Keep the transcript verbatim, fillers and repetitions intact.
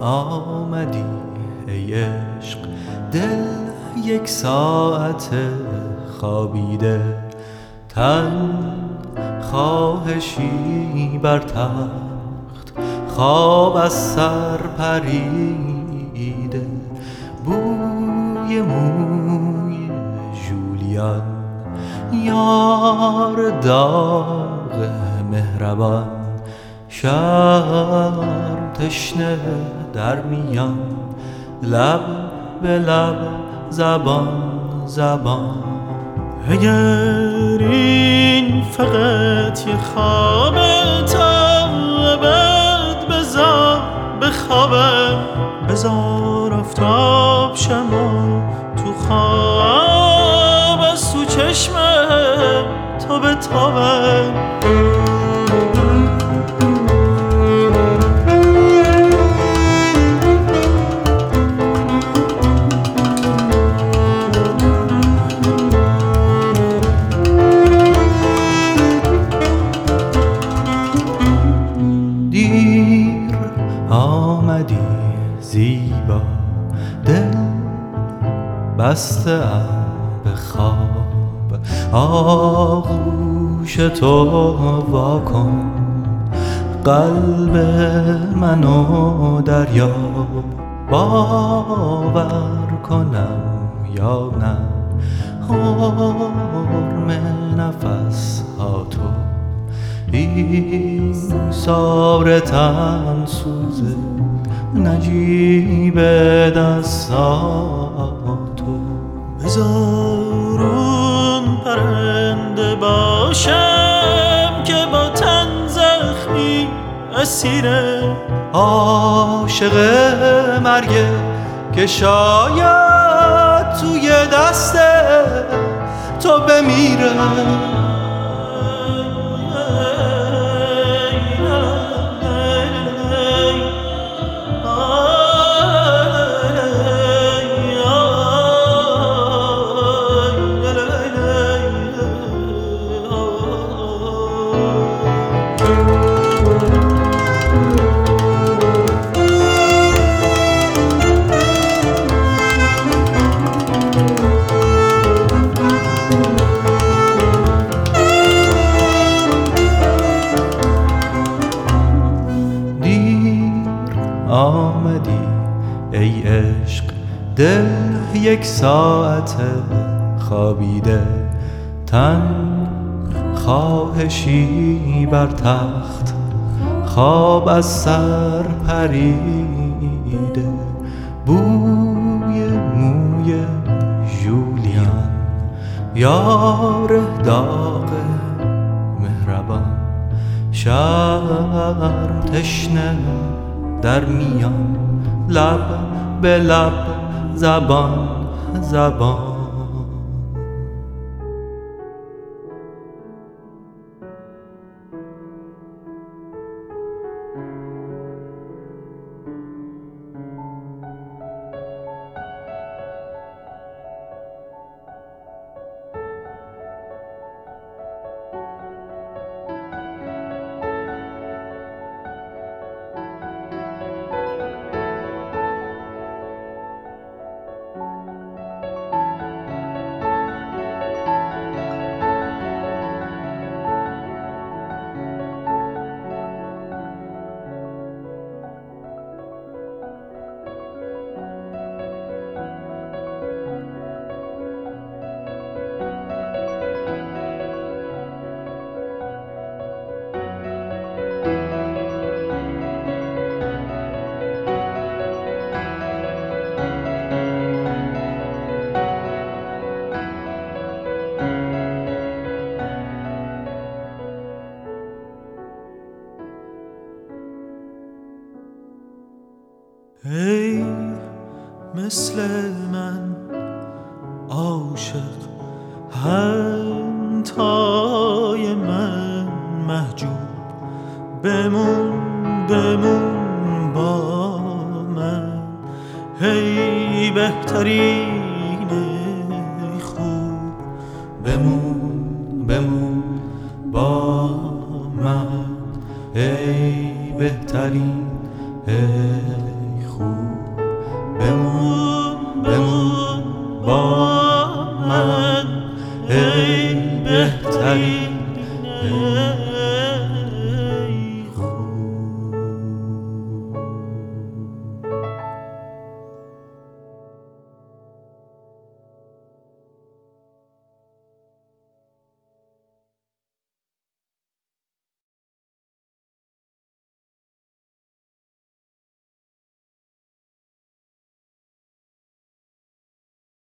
آمدی ای عشق، دل یک ساعت خوابیده، تن خواهشی بر تخت، خواب از سر پریده، بوی موی ژولیان، یار داغ مهربان، شرم تشنه در میان، لب به لب، زبان زبان. اگر این فقط یه خواب تا ابد، بذار بخوابم، بذار آفتاب شما تو خواب از تو چشمم تا بتابم. دیر آمدی زیبا، دل بسته ام به خواب، آغوش تو واکن، قلب منو دریاب، باور کنم یا نه، حرم نفس ها تو، این سار تن سوزه نجیب دستاتو. بذار اون پرنده باشم که با تن زخمی اسیره، عاشق مرگه که شاید توی دست تو بمیره. آمدی ای عشق، دل یک ساعت خوابیده، تن خواهشی بر تخت، خواب از سر پریده، بوی موی ژولیان، یار داغ مهربان، شرم تشنه در میان، لب به لب، زبان زبان. ای مثل من عاشق، همتای من محجوب، بمون بمون با من، هی بهترین خوب، بمون بمون با من، ای بهترین ای خوب. بمون بمون با